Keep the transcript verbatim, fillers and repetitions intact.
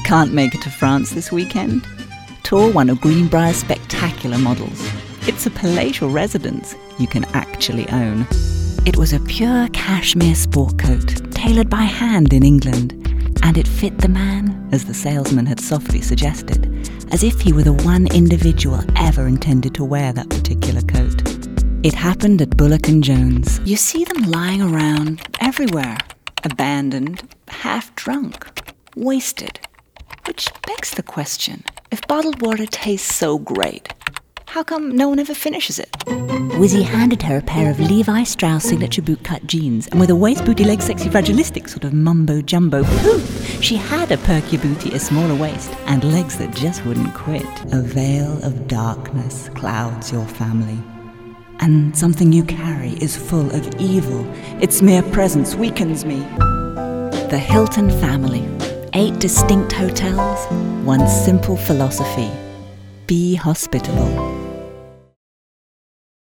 Can't make it to France this weekend? Tour one of Greenbrier's spectacular models. It's a palatial residence you can actually own. It was a pure cashmere sport coat, tailored by hand in England, and it fit the man, as the salesman had softly suggested, as if he were the one individual ever intended to wear that particular coat. It happened at Bullock and Jones. You see them lying around everywhere, abandoned, half drunk, wasted. Which begs the question, if bottled water tastes so great, how come no one ever finishes it? Wizzy handed her a pair of Levi Strauss signature bootcut jeans, and with a waist, booty, leg, sexy, fragilistic sort of mumbo-jumbo, poof, she had a perky booty, a smaller waist, and legs that just wouldn't quit. A veil of darkness clouds your family. And something you carry is full of evil. Its mere presence weakens me. The Hilton family. Eight distinct hotels, one simple philosophy. Be hospitable.